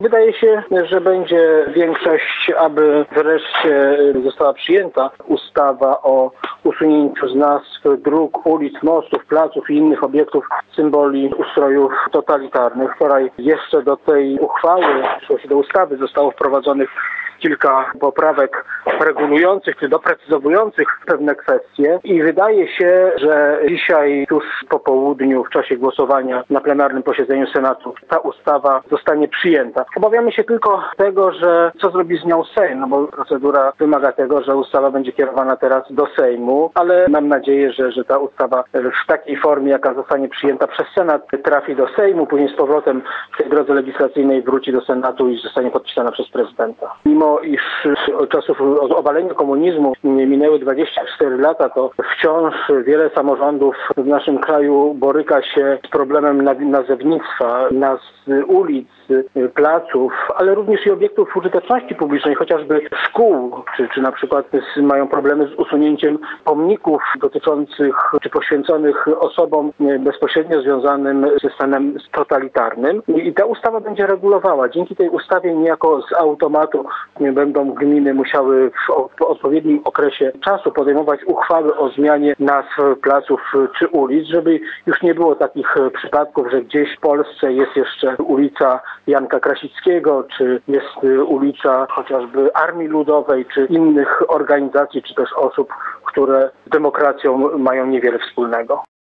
Wydaje się, że będzie większość, aby wreszcie została przyjęta ustawa o usunięciu z nazw dróg, ulic, mostów, placów i innych obiektów symboli ustrojów totalitarnych. Wczoraj jeszcze do tej uchwały, do ustawy zostało wprowadzonych kilka poprawek regulujących czy doprecyzowujących pewne kwestie i wydaje się, że dzisiaj tuż po południu w czasie głosowania na plenarnym posiedzeniu Senatu ta ustawa zostanie przyjęta. Obawiamy się tylko tego, że co zrobi z nią Sejm, bo procedura wymaga tego, że ustawa będzie kierowana teraz do Sejmu, ale mam nadzieję, że ta ustawa w takiej formie, jaka zostanie przyjęta przez Senat, trafi do Sejmu, później z powrotem w tej drodze legislacyjnej wróci do Senatu i zostanie podpisana przez prezydenta. Mimo iż od czasów obalenia komunizmu minęły 24 lata, to wciąż wiele samorządów w naszym kraju boryka się z problemem nazewnictwa, nazw ulic, placów, ale również i obiektów użyteczności publicznej, chociażby szkół, czy na przykład mają problemy z usunięciem pomników dotyczących czy poświęconych osobom bezpośrednio związanym ze stanem totalitarnym. I ta ustawa będzie regulowała. Dzięki tej ustawie niejako z automatu będą gminy musiały w odpowiednim okresie czasu podejmować uchwały o zmianie nazw placów czy ulic, żeby już nie było takich przypadków, że gdzieś w Polsce jest jeszcze ulica Janka Krasickiego, czy jest ulica chociażby Armii Ludowej, czy innych organizacji, czy też osób, które z demokracją mają niewiele wspólnego.